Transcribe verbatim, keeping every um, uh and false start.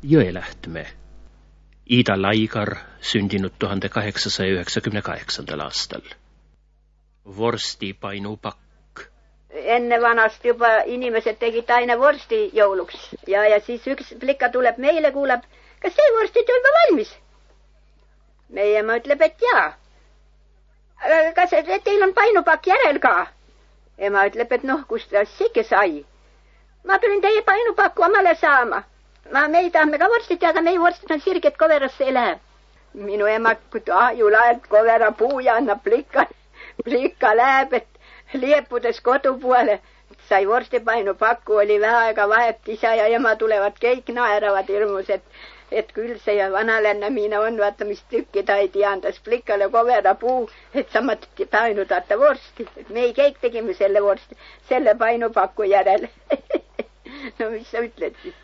Jõelähtme. Ida Laigar, sündinud tuhande kaheksasaja üheksakümne aastal. Vorstipainupakk. Enne vanast juba inimesed tegid aina vorsti jõuluks. Ja, ja siis üks plika tuleb meile, kuuleb, kas see vorstid on juba valmis? Meie ma ütleb, et jaa. Kas et teil on painupakk järel ka? Ema ütleb, et noh, kust ta sikke sai. Ma tulin teie painupakku omale saama. Ma, me ei tahme ka vorstid, aga meie vorstid on sirged, koverasse ei lähe. Minu ema ahju laeb kovera puu ja annab plika. Plika läheb, et liepudes kodu poole. Sai vorsti painupakku, oli vähe aega vahet, isa ja ema tulevad, kõik naeravad hirmus, et, et küll see ja vanalännamine on, vaata mis tükki ta ei tiandas plikale kovera puu, et samuti painutata vorsti. Et me ei kõik tegime selle vorsti, selle painupakku järel. No mis sa ütled siis?